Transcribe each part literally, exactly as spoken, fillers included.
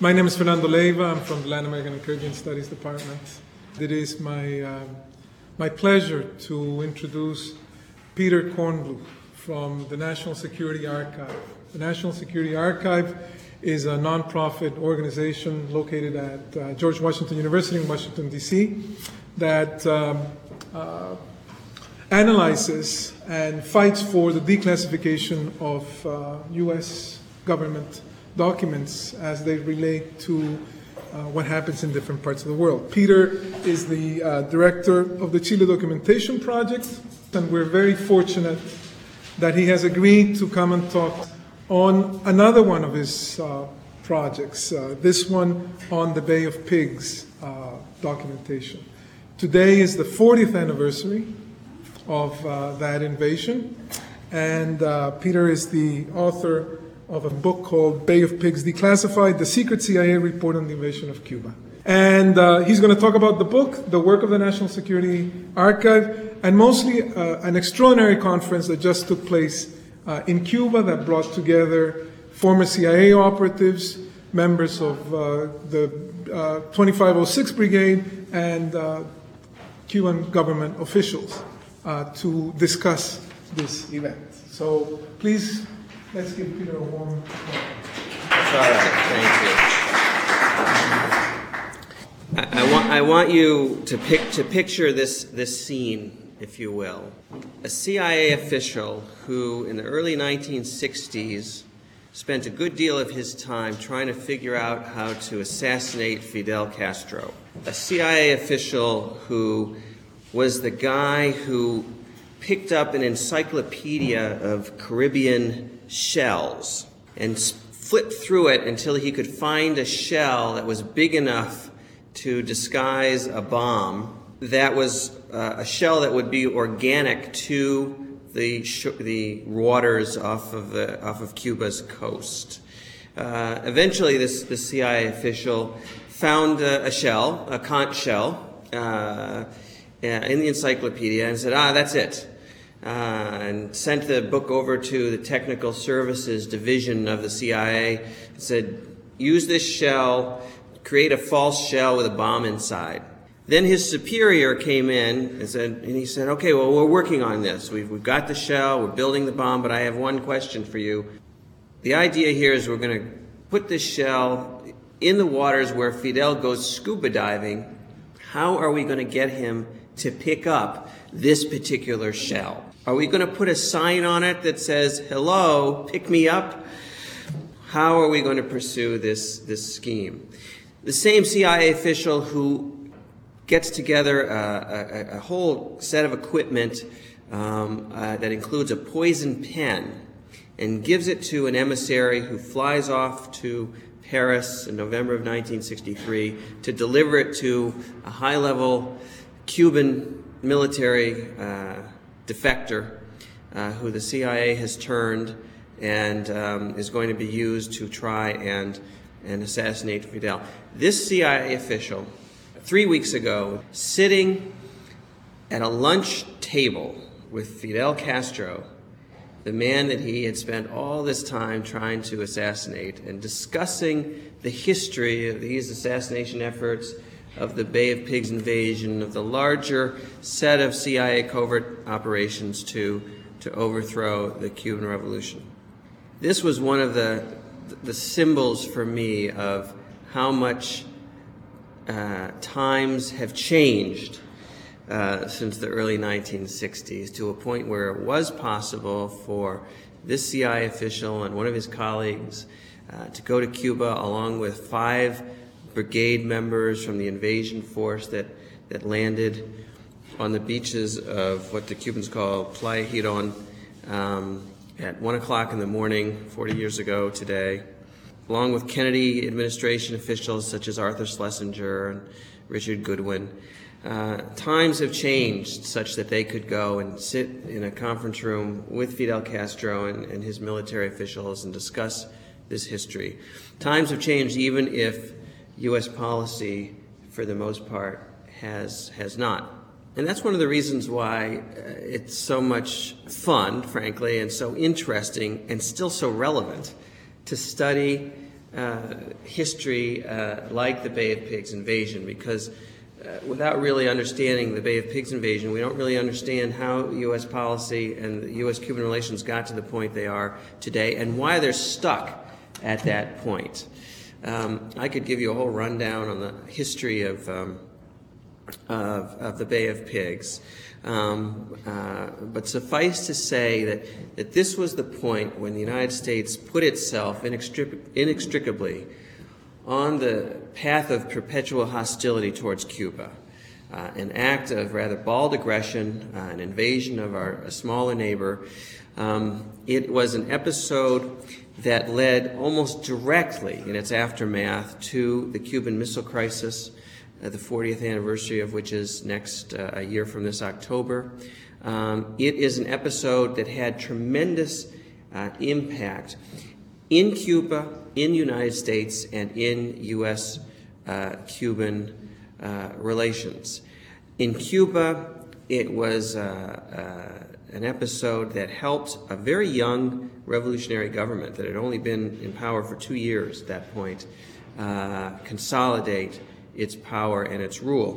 My name is Fernando Leiva. I'm from the Latin American and Caribbean Studies Department. It is my, uh, my pleasure to introduce Peter Kornbluh from the National Security Archive. The National Security Archive is a nonprofit organization located at uh, George Washington University in Washington, D C that um, uh, analyzes and fights for the declassification of uh, U S government documents as they relate to uh, what happens in different parts of the world. Peter is the uh, director of the Chile Documentation Project, and we're very fortunate that he has agreed to come and talk on another one of his uh, projects, uh, this one on the Bay of Pigs uh, documentation. Today is the fortieth anniversary of uh, that invasion, and uh, Peter is the author of a book called Bay of Pigs Declassified, the Secret C I A Report on the Invasion of Cuba. And uh, he's going to talk about the book, the work of the National Security Archive, and mostly uh, an extraordinary conference that just took place uh, in Cuba that brought together former C I A operatives, members of uh, the uh, twenty-five oh six Brigade, and uh, Cuban government officials uh, to discuss this event. So please, let's give Peter a warm welcome. All right, thank you. I, I want I want you to pick to picture this this scene, if you will. A C I A official who, in the early nineteen sixties, spent a good deal of his time trying to figure out how to assassinate Fidel Castro. A C I A official who was the guy who picked up an encyclopedia of Caribbean shells and flipped through it until he could find a shell that was big enough to disguise a bomb, that was uh, a shell that would be organic to the sh- the waters off of the, off of Cuba's coast. Uh, eventually, this, this C I A official found a, a shell, a conch shell, uh, in the encyclopedia and said, ah, that's it. Uh, and sent the book over to the Technical Services Division of the C I A and said, use this shell, create a false shell with a bomb inside. Then his superior came in and said, and he said, okay, well, we're working on this. We've, we've got the shell, we're building the bomb, but I have one question for you. The idea here is we're going to put this shell in the waters where Fidel goes scuba diving. How are we going to get him to pick up this particular shell? Are we going to put a sign on it that says, hello, pick me up? How are we going to pursue this, this scheme? The same C I A official who gets together a, a, a whole set of equipment um, uh, that includes a poison pen and gives it to an emissary who flies off to Paris in November of nineteen sixty-three to deliver it to a high-level Cuban military uh, defector uh, who the C I A has turned and um, is going to be used to try and, and assassinate Fidel. This C I A official, three weeks ago, sitting at a lunch table with Fidel Castro, the man that he had spent all this time trying to assassinate, and discussing the history of these assassination efforts, of the Bay of Pigs invasion, of the larger set of C I A covert operations to, to overthrow the Cuban Revolution. This was one of the, the symbols for me of how much uh, times have changed uh, since the early nineteen sixties, to a point where it was possible for this C I A official and one of his colleagues uh, to go to Cuba along with five brigade members from the invasion force that, that landed on the beaches of what the Cubans call Playa Girón um, at one o'clock in the morning forty years ago today, along with Kennedy administration officials such as Arthur Schlesinger and Richard Goodwin. Uh, times have changed such that they could go and sit in a conference room with Fidel Castro and, and his military officials and discuss this history. Times have changed even if U S policy, for the most part, has has not. And that's one of the reasons why uh, it's so much fun, frankly, and so interesting and still so relevant to study uh, history uh, like the Bay of Pigs invasion, because uh, without really understanding the Bay of Pigs invasion, we don't really understand how U S policy and U S-Cuban relations got to the point they are today and why they're stuck at that point. Um, I could give you a whole rundown on the history of, um, of, of the Bay of Pigs. Um, uh, but suffice to say that, that this was the point when the United States put itself inextric inextricably on the path of perpetual hostility towards Cuba, uh, an act of rather bald aggression, uh, an invasion of our a smaller neighbor. Um, it was an episode that led almost directly in its aftermath to the Cuban Missile Crisis, Uh, the fortieth anniversary of which is next uh, a year from this October. Um, it is an episode that had tremendous uh, impact in Cuba, in the United States, and in U S Cuban uh, relations. In Cuba, it was uh, uh, an episode that helped a very young revolutionary government that had only been in power for two years at that point uh, consolidate its power and its rule.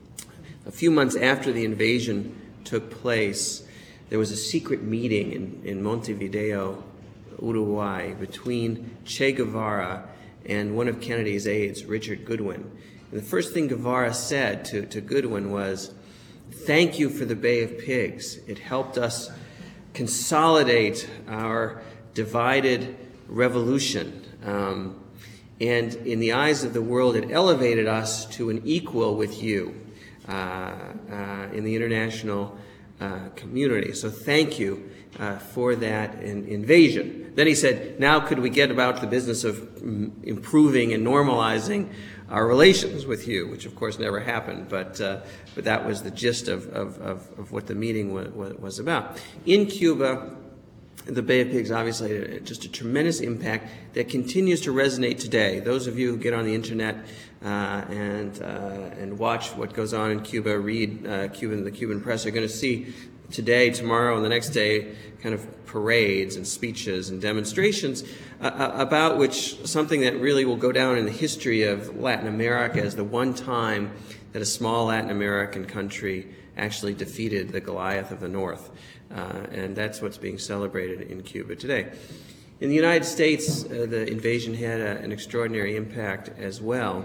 A few months after the invasion took place, there was a secret meeting in, in Montevideo, Uruguay, between Che Guevara and one of Kennedy's aides, Richard Goodwin. And the first thing Guevara said to, to Goodwin was, "Thank you for the Bay of Pigs. It helped us consolidate our divided revolution. Um, And in the eyes of the world, it elevated us to an equal with you uh, uh, in the international uh, community. So thank you uh, for that in invasion." Then he said, "Now could we get about the business of mm, improving and normalizing our relations with you," which of course never happened, but, uh, but that was the gist of, of, of, of what the meeting was, was about. In Cuba, the Bay of Pigs obviously had just a tremendous impact that continues to resonate today. Those of you who get on the internet uh, and uh, and watch what goes on in Cuba, read uh, Cuban the Cuban press, are going to see today, tomorrow, and the next day kind of parades and speeches and demonstrations uh, about which something that really will go down in the history of Latin America as the one time that a small Latin American country actually defeated the Goliath of the North. Uh, and that's what's being celebrated in Cuba today. In the United States, uh, the invasion had a, an extraordinary impact as well.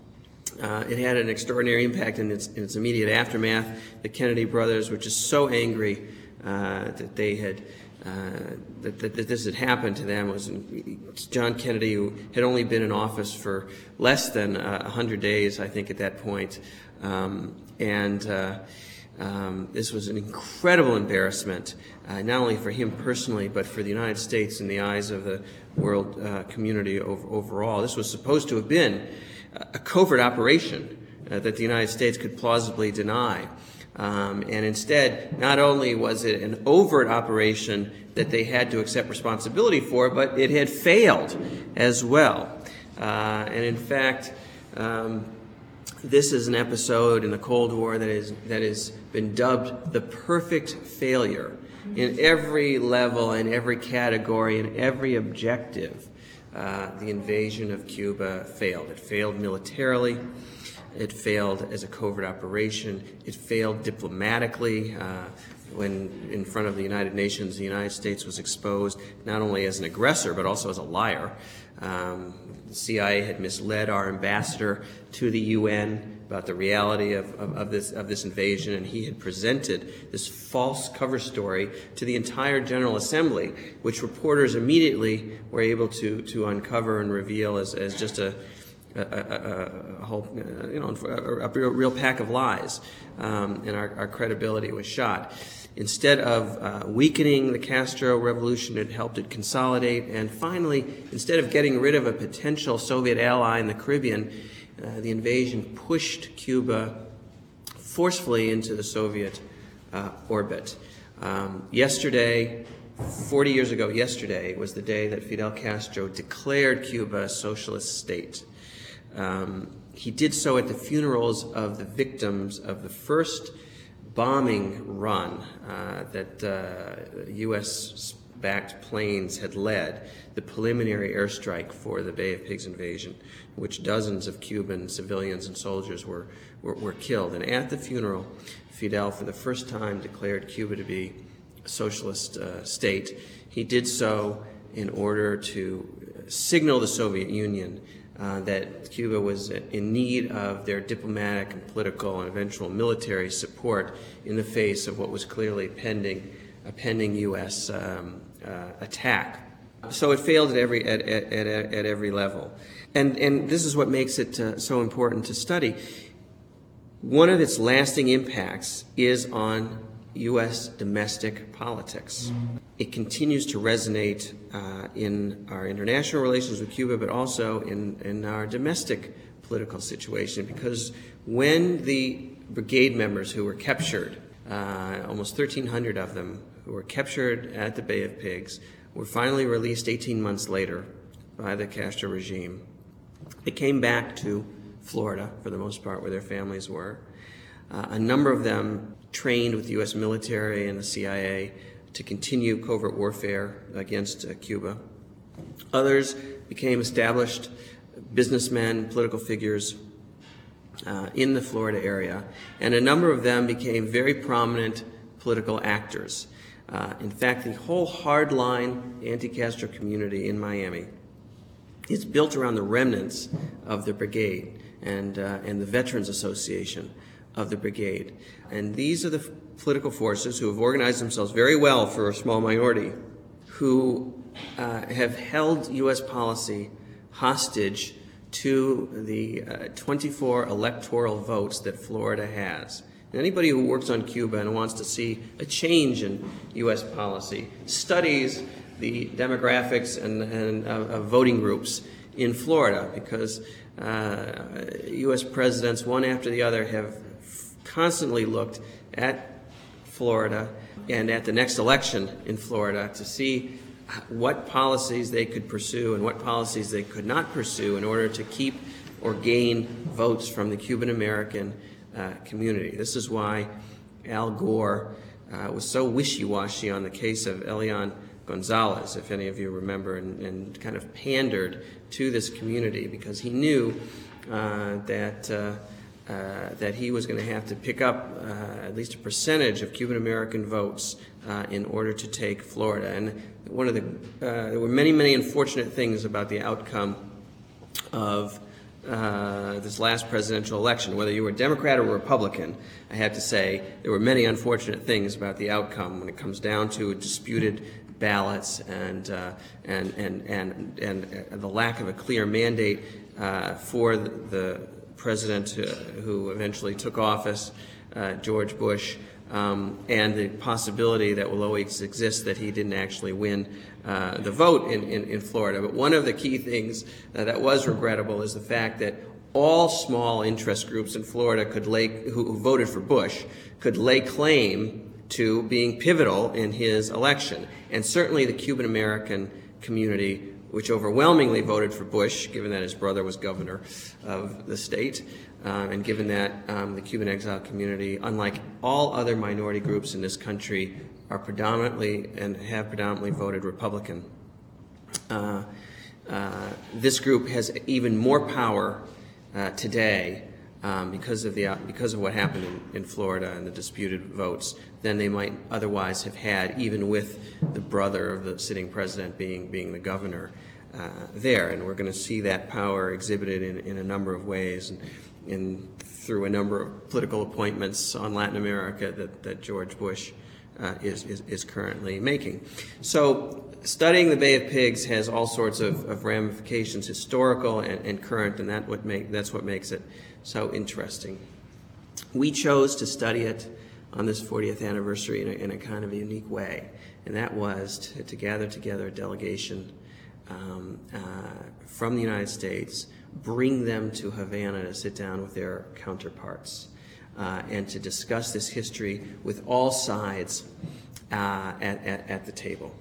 Uh, it had an extraordinary impact in its, in its immediate aftermath. The Kennedy brothers were just so angry uh, that they had uh, that, that, that this had happened to them. It was John Kennedy, who had only been in office for less than uh, one hundred days, I think, at that point, um, and. Uh, Um, this was an incredible embarrassment, uh, not only for him personally, but for the United States in the eyes of the world uh, community over, overall. This was supposed to have been a covert operation uh, that the United States could plausibly deny. Um, and instead, not only was it an overt operation that they had to accept responsibility for, but it had failed as well. Uh, and in fact, um, this is an episode in the Cold War that is that has been dubbed the perfect failure in every level, in every category, in every objective. Uh, the invasion of Cuba failed. It failed militarily. It failed as a covert operation. It failed diplomatically. Uh, when in front of the United Nations, the United States was exposed not only as an aggressor, but also as a liar. Um, the C I A had misled our ambassador to the U N about the reality of, of, of, this, of this invasion, and he had presented this false cover story to the entire General Assembly, which reporters immediately were able to, to uncover and reveal as, as just a, a, a, a whole, you know, a, a real, real pack of lies, um, and our, our credibility was shot. Instead of uh, weakening the Castro revolution, it helped it consolidate. And finally, instead of getting rid of a potential Soviet ally in the Caribbean, uh, the invasion pushed Cuba forcefully into the Soviet uh, orbit. Um, yesterday, forty years ago yesterday, was the day that Fidel Castro declared Cuba a socialist state. Um, he did so at the funerals of the victims of the first bombing run uh, that uh, U S backed planes had led the preliminary airstrike for the Bay of Pigs invasion, in which dozens of Cuban civilians and soldiers were, were, were killed. And at the funeral, Fidel, for the first time, declared Cuba to be a socialist uh, state. He did so in order to signal the Soviet Union uh, that Cuba was in need of their diplomatic and political and eventual military support in the face of what was clearly pending, a pending U S um, uh, attack. So it failed at every, at, at, at, at every level. And, and this is what makes it uh, so important to study. One of its lasting impacts is on U S domestic politics. It continues to resonate uh, in our international relations with Cuba, but also in, in our domestic political situation, because when the brigade members who were captured, uh, almost thirteen hundred of them who were captured at the Bay of Pigs, were finally released eighteen months later by the Castro regime, they came back to Florida, for the most part, where their families were. Uh, a number of them trained with the U S military and the C I A to continue covert warfare against uh, Cuba. Others became established businessmen, political figures uh, in the Florida area, and a number of them became very prominent political actors. Uh, in fact, the whole hardline anti-Castro community in Miami is built around the remnants of the brigade and, uh, and the Veterans Association of the brigade. And these are the f- political forces who have organized themselves very well for a small minority, who uh, have held U S policy hostage to the uh, twenty-four electoral votes that Florida has. And anybody who works on Cuba and wants to see a change in U S policy studies the demographics and, and uh, of voting groups in Florida, because uh, U S presidents, one after the other, have constantly looked at Florida and at the next election in Florida to see what policies they could pursue and what policies they could not pursue in order to keep or gain votes from the Cuban American uh, community. This is why Al Gore uh, was so wishy-washy on the case of Elian Gonzalez, if any of you remember, and, and kind of pandered to this community, because he knew uh, that uh, uh, that he was going to have to pick up uh, at least a percentage of Cuban American votes uh, in order to take Florida. And one of the uh, there were many, many unfortunate things about the outcome of uh, this last presidential election. Whether you were Democrat or Republican, I have to say there were many unfortunate things about the outcome when it comes down to disputed ballots and uh, and, and and and the lack of a clear mandate uh, for the, the president uh, who eventually took office, uh, George Bush, um, and the possibility that will always exist that he didn't actually win uh, the vote in, in, in Florida. But one of the key things uh, that was regrettable is the fact that all small interest groups in Florida could lay, who, who voted for Bush could lay claim to being pivotal in his election. And certainly the Cuban American community, which overwhelmingly voted for Bush, given that his brother was governor of the state, uh, and given that um, the Cuban exile community, unlike all other minority groups in this country, are predominantly and have predominantly voted Republican. Uh, uh, this group has even more power uh, today um, because of the uh, because of what happened in, in Florida and the disputed votes than they might otherwise have had, even with the brother of the sitting president being being the governor uh, there. And we're going to see that power exhibited in, in a number of ways, and in through a number of political appointments on Latin America that, that George Bush uh, is, is is currently making. So studying the Bay of Pigs has all sorts of, of ramifications, historical and, and current, and that what make that's what makes it so interesting. We chose to study it on this fortieth anniversary in a, in a kind of a unique way, and that was to, to gather together a delegation um, uh, from the United States, bring them to Havana to sit down with their counterparts, uh, and to discuss this history with all sides uh, at, at, at the table.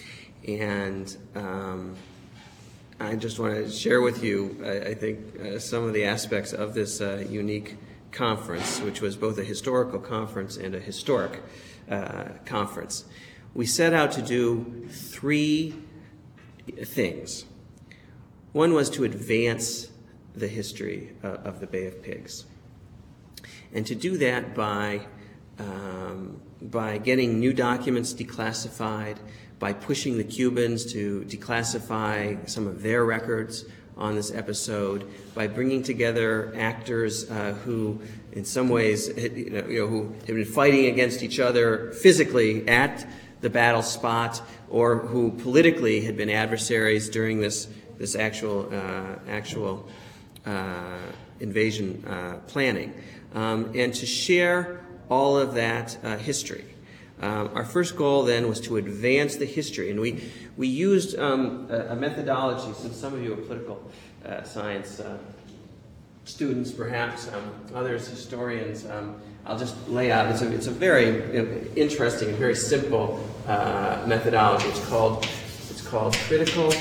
And um, I just want to share with you, I, I think, uh, some of the aspects of this uh, unique conference, which was both a historical conference and a historic uh, conference. we set out to do three things. One was to advance the history uh, of the Bay of Pigs, and to do that by um, by getting new documents declassified, by pushing the Cubans to declassify some of their records on this episode, by bringing together actors uh, who, in some ways, had, you know, you know, who had been fighting against each other physically at the battle spot, or who politically had been adversaries during this this actual uh, actual uh, invasion uh, planning, um, and to share all of that uh, history. Um, our first goal then was to advance the history, and we we used um, a, a methodology. Since some of you are political uh, science uh, students, perhaps um, others historians, um, I'll just lay out. It's a it's a very you know, interesting and very simple uh, methodology. It's called it's called critical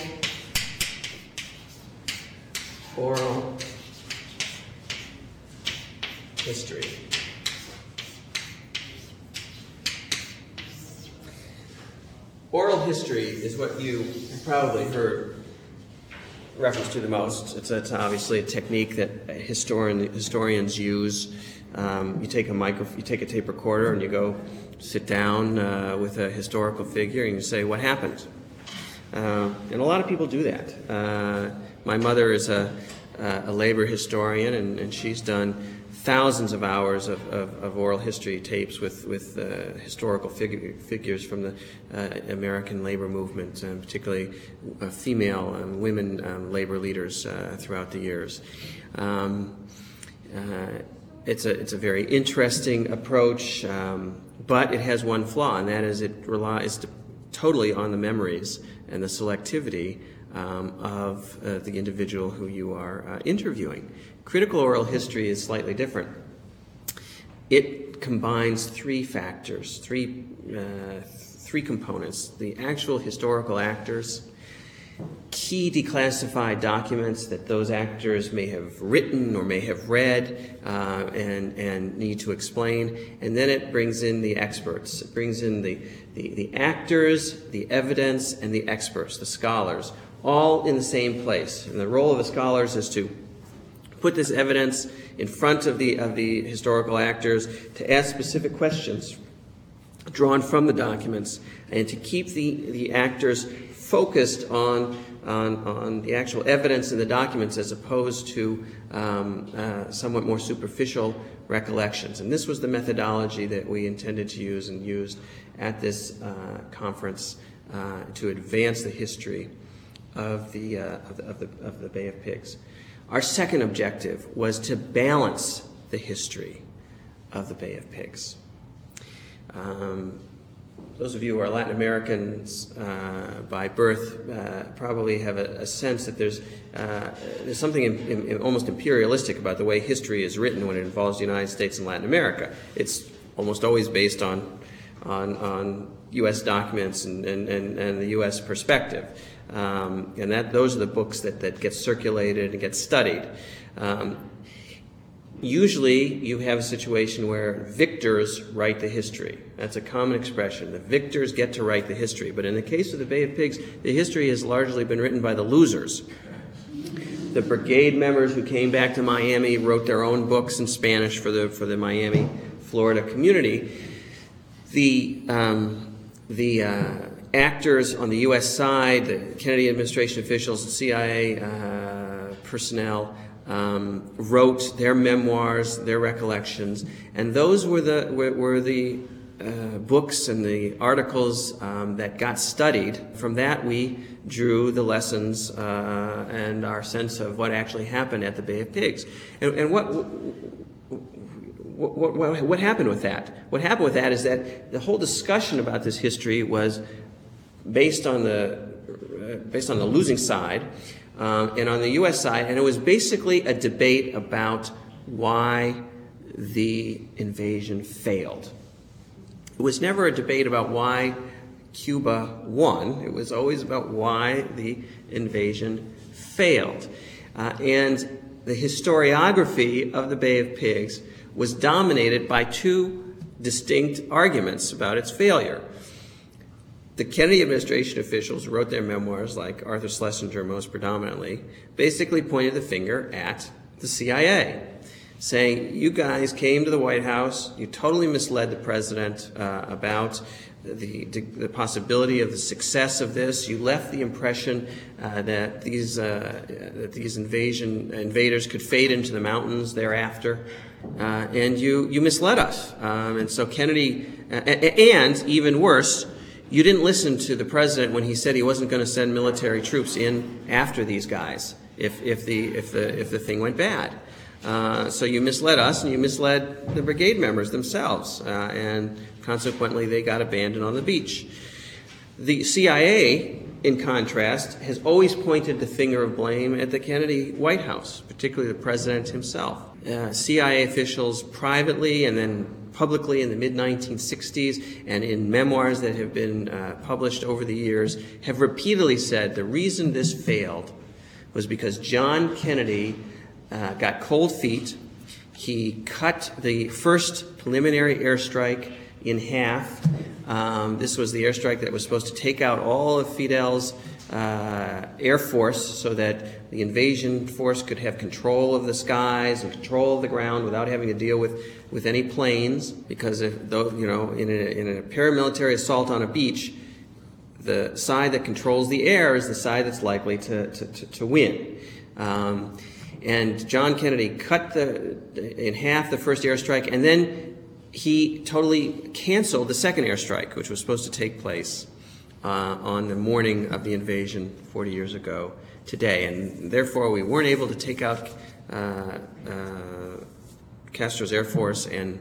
oral history. Oral history is what you probably heard reference to the most. It's, it's obviously a technique that historian, historians use. Um, you take a micro, you take a tape recorder and you go sit down uh, with a historical figure and you say, "What happened?" Uh, and a lot of people do that. Uh, my mother is a, a labor historian, and, and she's done thousands of hours of, of, of oral history tapes with, with uh, historical figure, figures from the uh, American labor movement, and particularly uh, female and women um, labor leaders uh, throughout the years. Um, uh, it's, a, it's a very interesting approach, um, but it has one flaw, and that is it relies to, totally on the memories and the selectivity um, of uh, the individual who you are uh, interviewing. Critical oral history is slightly different. It combines three factors, three, uh, three components: the actual historical actors, key declassified documents that those actors may have written or may have read uh, and, and need to explain, and then it brings in the experts. It brings in the, the, the actors, the evidence, and the experts, the scholars, all in the same place. And the role of the scholars is to put this evidence in front of the, of the historical actors, to ask specific questions drawn from the documents, and to keep the, the actors focused on, on, on the actual evidence in the documents as opposed to um, uh, somewhat more superficial recollections. And this was the methodology that we intended to use and used at this uh, conference uh, to advance the history of the, uh, of the, of the, of the Bay of Pigs. Our second objective was to balance the history of the Bay of Pigs. Um, those of you who are Latin Americans uh, by birth uh, probably have a, a sense that there's, uh, there's something in, in, almost imperialistic about the way history is written when it involves the United States and Latin America. It's almost always based on, on, on U S documents and, and, and, and the U S perspective. Um, and that those are the books that, that get circulated and get studied. Um, usually you have a situation where victors write the history. That's a common expression. The victors get to write the history. But in the case of the Bay of Pigs, the history has largely been written by the losers. The brigade members who came back to Miami wrote their own books in Spanish for the, for the Miami, Florida community. The, um, the, uh, actors on the U S side, the Kennedy administration officials, the C I A uh, personnel, um, wrote their memoirs, their recollections, and those were the were, were the uh, books and the articles um, that got studied. From that, we drew the lessons uh, and our sense of what actually happened at the Bay of Pigs, and, and what. What, what, what happened with that? What happened with that is that the whole discussion about this history was based on the uh, based on the losing side um, and on the U S side, and it was basically a debate about why the invasion failed. It was never a debate about why Cuba won. It was always about why the invasion failed. Uh, and the historiography of the Bay of Pigs was dominated by two distinct arguments about its failure. the Kennedy administration officials who wrote their memoirs, like Arthur Schlesinger most predominantly, basically pointed the finger at the C I A, saying, you guys came to the White House, you totally misled the president uh, about the, the possibility of the success of this. You left the impression uh, that these uh, that these invasion invaders could fade into the mountains thereafter, uh, and you you misled us. Um, and so Kennedy, uh, and even worse, you didn't listen to the president when he said he wasn't going to send military troops in after these guys if if the if the if the thing went bad. Uh, so you misled us, and you misled the brigade members themselves, uh, and consequently they got abandoned on the beach. The C I A, in contrast, has always pointed the finger of blame at the Kennedy White House, particularly the president himself. Uh, C I A officials privately and then publicly in the mid nineteen sixties and in memoirs that have been uh, published over the years have repeatedly said the reason this failed was because John Kennedy Uh, got cold feet. He cut the first preliminary airstrike in half. Um, this was the airstrike that was supposed to take out all of Fidel's uh, air force so that the invasion force could have control of the skies and control of the ground without having to deal with, with any planes. Because if, though, you know, in a, in a paramilitary assault on a beach, the side that controls the air is the side that's likely to, to, to, to win. Um, And John Kennedy cut the, in half the first airstrike, and then he totally canceled the second airstrike, which was supposed to take place uh, on the morning of the invasion forty years ago today. And therefore, we weren't able to take out uh, uh, Castro's Air Force, and,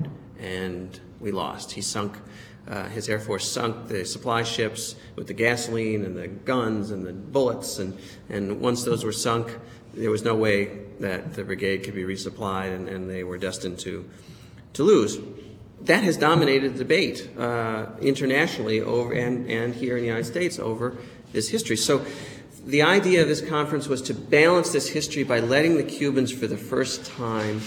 and we lost. He sunk, uh, his Air Force sunk the supply ships with the gasoline and the guns and the bullets, and, and once those were sunk, there was no way that the brigade could be resupplied, and, and they were destined to, to lose. That has dominated the debate uh, internationally over and, and here in the United States over this history. So the idea of this conference was to balance this history by letting the Cubans for the first time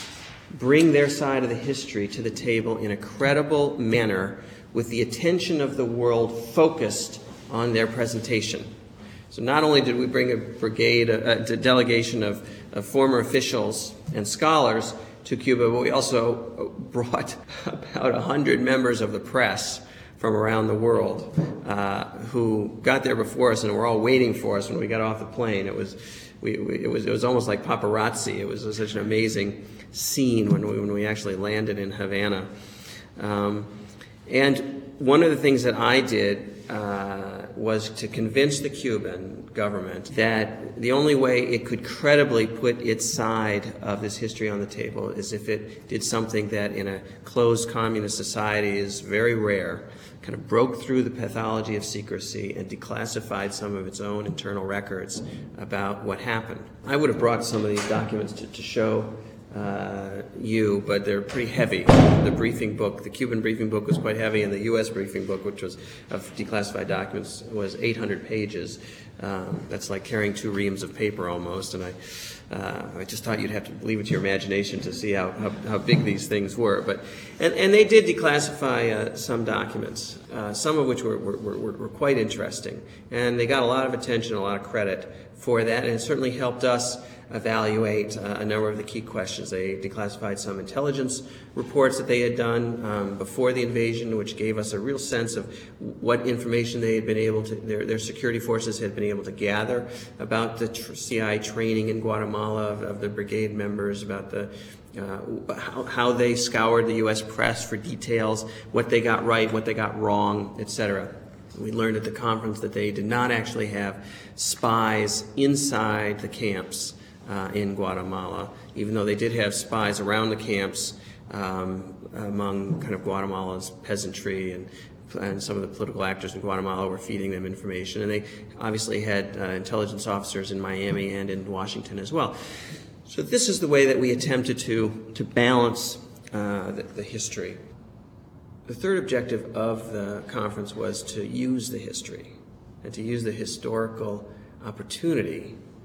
bring their side of the history to the table in a credible manner with the attention of the world focused on their presentation. So not only did we bring a brigade, a, a delegation of, of former officials and scholars to Cuba, but we also brought about a hundred members of the press from around the world uh, who got there before us and were all waiting for us when we got off the plane. It was, we, we, it was, it was almost like paparazzi. It was such an amazing scene when we, when we actually landed in Havana. Um, and one of the things that I did Uh, was to convince the Cuban government that the only way it could credibly put its side of this history on the table is if it did something that in a closed communist society is very rare, kind of broke through the pathology of secrecy and declassified some of its own internal records about what happened. I would have brought some of these documents to, to show Uh, you, but they're pretty heavy. The briefing book, the Cuban briefing book was quite heavy, and the U S briefing book, which was of declassified documents, was eight hundred pages. Um, that's like carrying two reams of paper almost, and I, uh, I just thought you'd have to leave it to your imagination to see how, how, how big these things were. But and, and they did declassify uh, some documents, uh, some of which were, were, were, were quite interesting, and they got a lot of attention, a lot of credit for that, and it certainly helped us evaluate uh, a number of the key questions. They declassified some intelligence reports that they had done um, before the invasion, which gave us a real sense of what information they had been able to, their, their security forces had been able to gather about the tr C I A training in Guatemala of, of the brigade members, about the uh, how, how they scoured the U S press for details, what they got right, what they got wrong, et cetera. We learned at the conference that they did not actually have spies inside the camps Uh, in Guatemala, even though they did have spies around the camps um, among kind of Guatemala's peasantry, and, and some of the political actors in Guatemala were feeding them information. And they obviously had uh, intelligence officers in Miami and in Washington as well. So this is the way that we attempted to, to balance uh, the, the history. The third objective of the conference was to use the history and to use the historical opportunity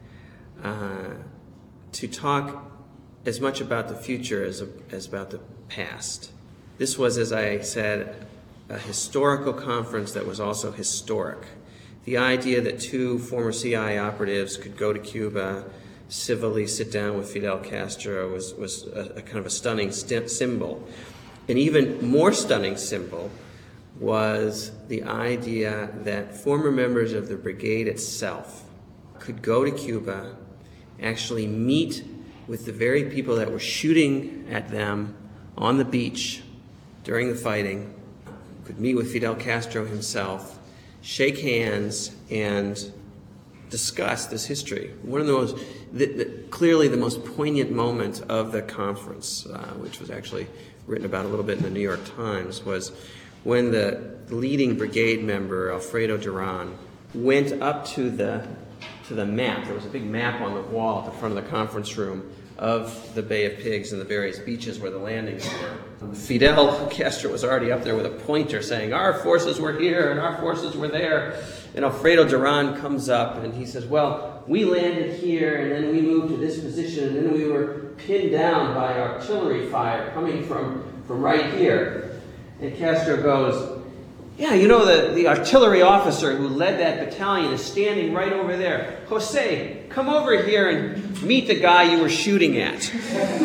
uh, to talk as much about the future as, as about the past. This was, as I said, a historical conference that was also historic. The idea that two former C I A operatives could go to Cuba, civilly sit down with Fidel Castro was, was a, a kind of a stunning st- symbol. An even more stunning symbol was the idea that former members of the brigade itself could go to Cuba, actually meet with the very people that were shooting at them on the beach during the fighting, could meet with Fidel Castro himself, shake hands, and discuss this history. One of the most, the, the, clearly the most poignant moment of the conference, uh, which was actually written about a little bit in the New York Times, was when the leading brigade member, Alfredo Duran, went up to the to the map. There was a big map on the wall at the front of the conference room of the Bay of Pigs and the various beaches where the landings were. Fidel Castro was already up there with a pointer saying, our forces were here and our forces were there. And Alfredo Duran comes up and he says, well, we landed here and then we moved to this position and then we were pinned down by artillery fire coming from, from right here. And Castro goes, yeah, you know, the, the artillery officer who led that battalion is standing right over there. Jose, come over here and meet the guy you were shooting at.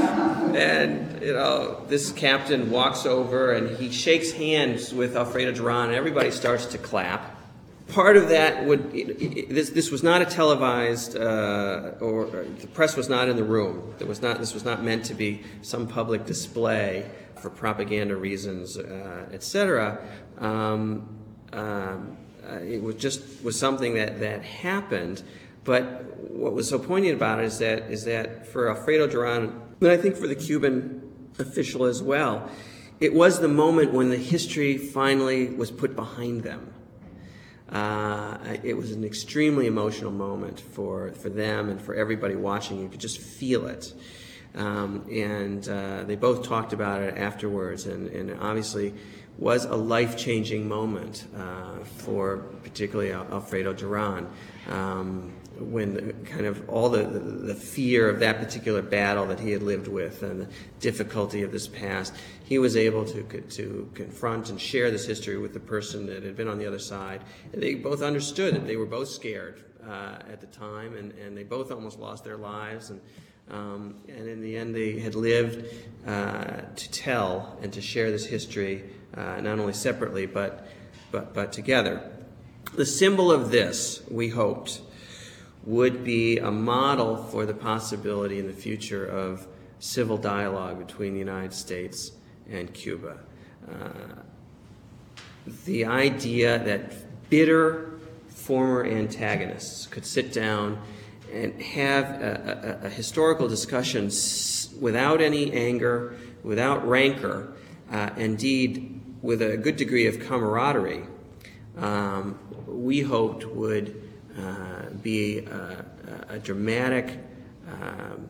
And, you know, this captain walks over and he shakes hands with Alfredo Duran and everybody starts to clap. Part of that would, it, it, this, this was not a televised, uh, or, or the press was not in the room. There was not, this was not meant to be some public display for propaganda reasons, uh, et cetera. Um, um, uh, it was just was something that, that happened. But what was so poignant about it is that is that for Alfredo Duran, but I think for the Cuban official as well, it was the moment when the history finally was put behind them. Uh, it was an extremely emotional moment for, for them and for everybody watching. You could just feel it. Um, and uh, they both talked about it afterwards, and, and obviously was a life-changing moment uh, for particularly Alfredo Duran, um, when the, kind of all the, the, the fear of that particular battle that he had lived with and the difficulty of this past, he was able to, to confront and share this history with the person that had been on the other side. And they both understood it. They were both scared uh, at the time, and, and they both almost lost their lives. And Um, and in the end, they had lived uh, to tell and to share this history, uh, not only separately, but, but, but together. The symbol of this, we hoped, would be a model for the possibility in the future of civil dialogue between the United States and Cuba. Uh, the idea that bitter former antagonists could sit down and have a, a, a historical discussion without any anger, without rancor, uh, indeed with a good degree of camaraderie, um, we hoped would uh, be a, a dramatic um,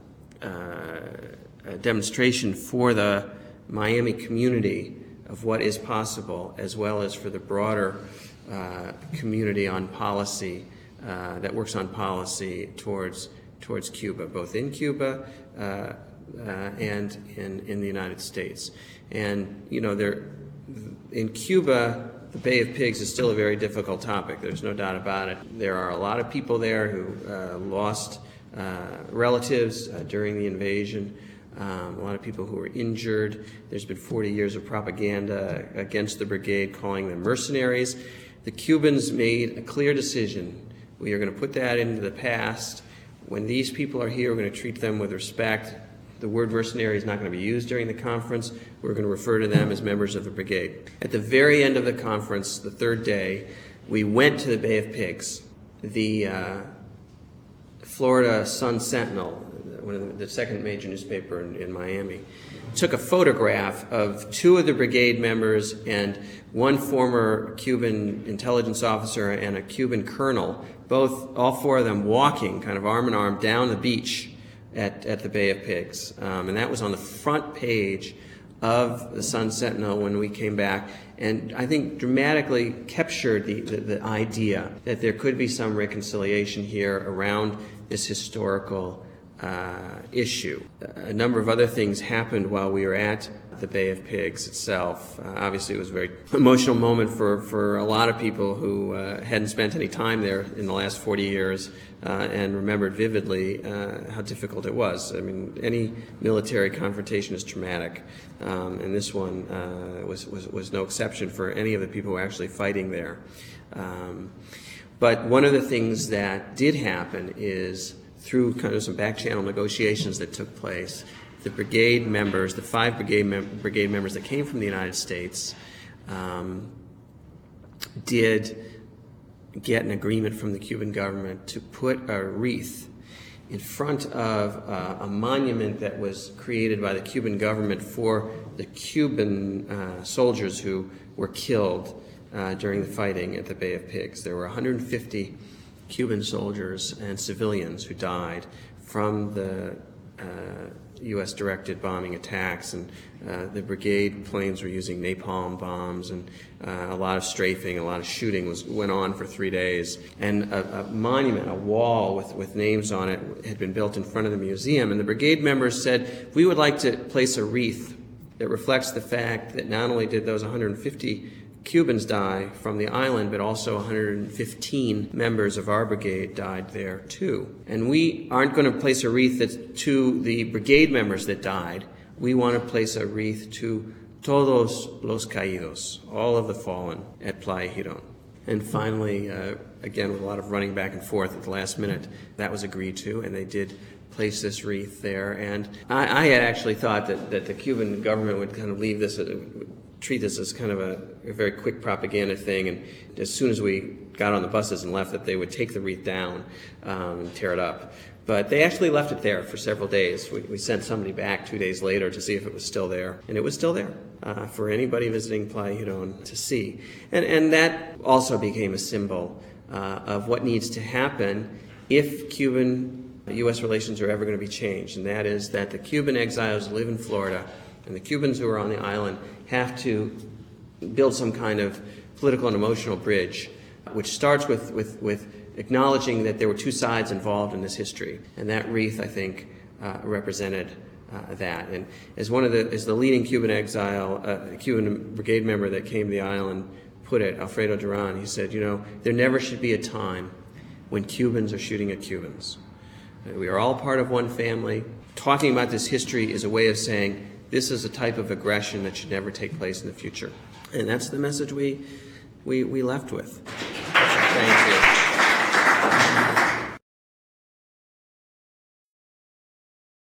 uh, a demonstration for the Miami community of what is possible, as well as for the broader uh, community on policy Uh, that works on policy towards towards Cuba, both in Cuba uh, uh, and in, in the United States. And you know, there in Cuba, the Bay of Pigs is still a very difficult topic. There's no doubt about it. There are a lot of people there who uh, lost uh, relatives uh, during the invasion. Um, a lot of people who were injured. There's been forty years of propaganda against the brigade, calling them mercenaries. The Cubans made a clear decision. We are going to put that into the past. When these people are here, we're going to treat them with respect. The word mercenary is not going to be used during the conference. We're going to refer to them as members of the brigade. At the very end of the conference, the third day, we went to the Bay of Pigs. The uh, Florida Sun-Sentinel, one of the, the second major newspaper in, in Miami, took a photograph of two of the brigade members and one former Cuban intelligence officer and a Cuban colonel, both, all four of them walking kind of arm in arm down the beach at, at the Bay of Pigs. Um, and that was on the front page of the Sun-Sentinel when we came back, and I think dramatically captured the, the, the idea that there could be some reconciliation here around this historical uh, issue. A number of other things happened while we were at the Bay of Pigs itself. Uh, obviously, it was a very emotional moment for, for a lot of people who uh, hadn't spent any time there in the last forty years uh, and remembered vividly uh, how difficult it was. I mean, any military confrontation is traumatic, um, and this one uh, was, was, was no exception for any of the people who were actually fighting there. Um, but one of the things that did happen is through kind of some back-channel negotiations that took place, the brigade members, the five brigade, mem brigade members that came from the United States, um, did get an agreement from the Cuban government to put a wreath in front of uh, a monument that was created by the Cuban government for the Cuban uh, soldiers who were killed uh, during the fighting at the Bay of Pigs. There were one hundred fifty Cuban soldiers and civilians who died from the uh, U S directed bombing attacks, and uh, the brigade planes were using napalm bombs, and uh, a lot of strafing, a lot of shooting was went on for three days. And a, a monument, a wall with, with names on it, had been built in front of the museum, and the brigade members said, we would like to place a wreath that reflects the fact that not only did those one hundred fifty Cubans die from the island, but also one hundred fifteen members of our brigade died there too. And we aren't going to place a wreath that's to the brigade members that died. We want to place a wreath to todos los caídos, all of the fallen at Playa Girón. And finally, uh, again, with a lot of running back and forth at the last minute, that was agreed to, and they did place this wreath there. And I, I had actually thought that, that the Cuban government would kind of leave this, uh, treat this as kind of a, a very quick propaganda thing, and as soon as we got on the buses and left, that they would take the wreath down um, and tear it up. But they actually left it there for several days. We, we sent somebody back two days later to see if it was still there, and it was still there uh, for anybody visiting Playa Girón to see. And, and that also became a symbol uh, of what needs to happen if Cuban U S relations are ever going to be changed, and that is that the Cuban exiles live in Florida, and the Cubans who are on the island have to build some kind of political and emotional bridge, which starts with, with, with acknowledging that there were two sides involved in this history. And that wreath, I think, uh, represented uh, that. And as one of the, as the leading Cuban exile, uh, Cuban brigade member that came to the island put it, Alfredo Duran, he said, you know, there never should be a time when Cubans are shooting at Cubans. We are all part of one family. Talking about this history is a way of saying this is a type of aggression that should never take place in the future. And that's the message we, we, we left with. Thank you.